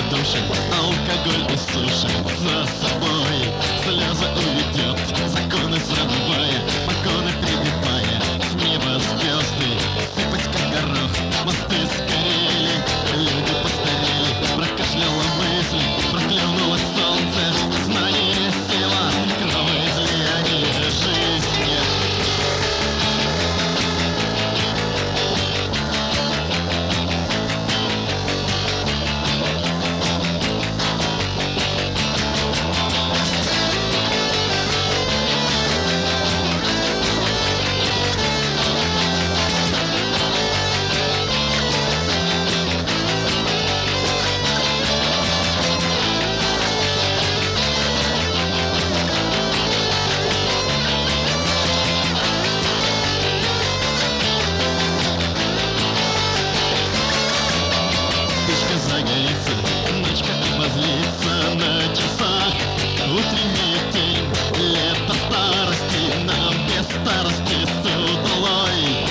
души, алкоголь и суши. За собой слезы уведет, законы забывая, поконы прибивая. С неба звезды сыпать как горох, мосты сгорели, люди постарели. Прокашляла мысль, проглянуло солнце, знание сила, кровоизлияние жизни. Загорится, ночка обозлится на часах. Утренний день, лето старости, нам без старости с удалой.